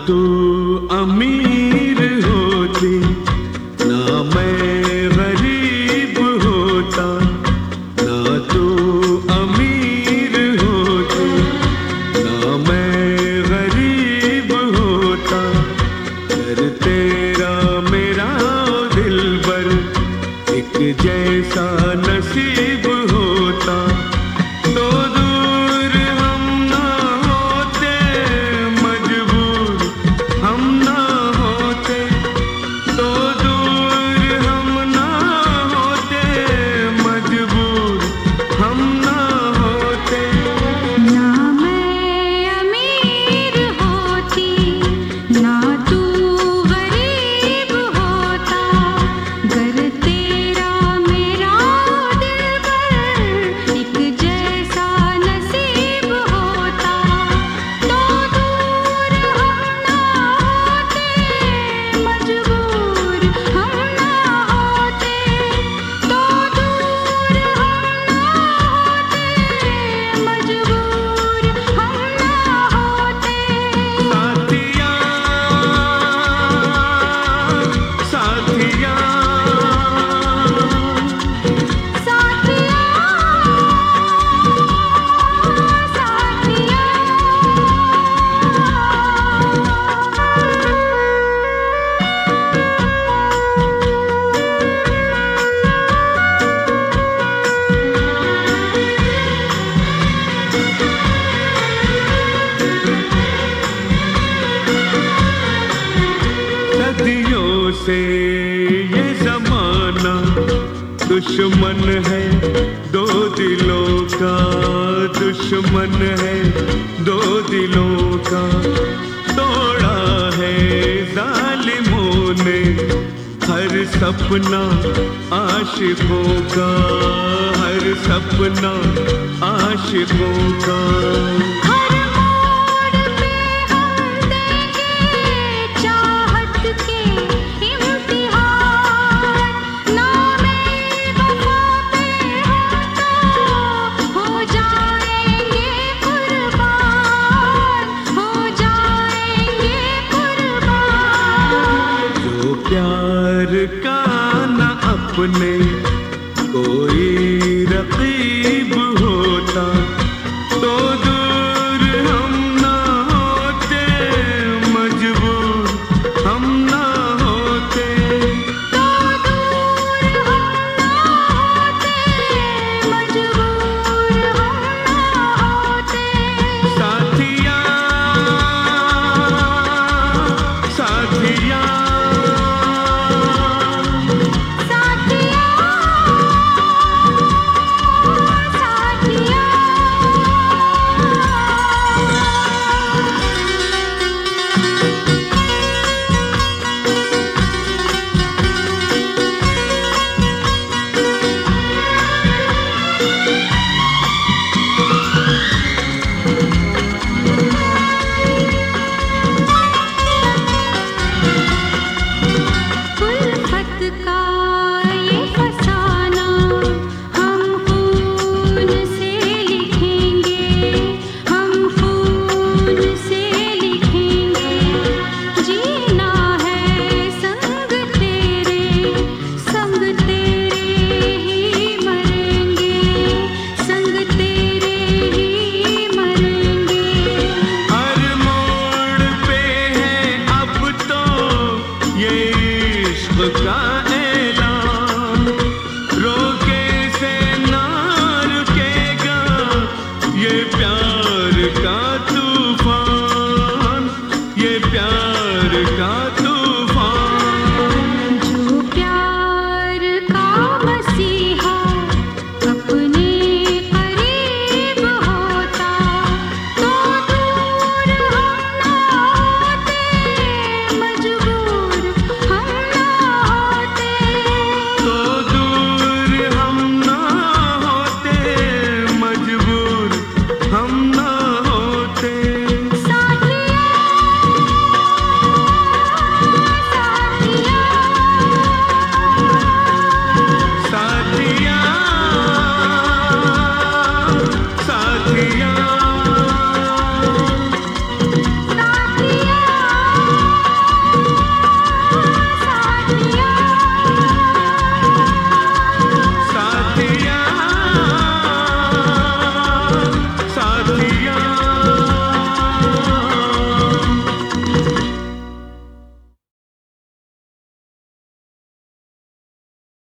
तू अमीर होती ना मैं गरीब होता, ना तू अमीर होती ना मैं गरीब होता। कर तेरा मेरा दिलबर एक जैसा नसीब होता, तो दूर हम ना होते, मजबूर हम ना होते, तो दूर हम ना होते, मजबूर हम ना होते। ना मैं अमीर होती ना तू गरीब होता, गर तेरा मेरा दिलबर एक जैसा नसीब होता, तो दूर हम ना होते, मजबूर हम ना होते, तो दूर हम ना होते, मजबूर हम ना होते। साथिया साथिया सदियों से ये जमाना दुश्मन है दो दिलों का, दुश्मन है दो दिलों का। तोड़ा है जालिमों ने हर सपना आशिकों का, हर सपना आशिकों का। हर मोड़ पे हम देंगे चाहत के इम्तिहान, नामे वफा पे हम तो हो जाएंगे कुर्बान, हो जाएंगे कुर्बान। जो प्यार का न अपने कोई रकीब होता, तो दूर हम ना होते, मजबूर हम ना होते। तो दूर हम ना होते, मजबूर हम ना होते। साथिया साथिया साथिया साथिया उल्फत का ये फसाना हम खून से लिखेंगे, हम खून से लिखेंगे। जीना है संग तेरे ही मरेंगे, संग तेरे ही मरेंगे। हर मोड़ पे है अब तो ये इश्क का ऐलान, रोके से ना रुकेगा ये प्यार का तूफान, ये प्यार का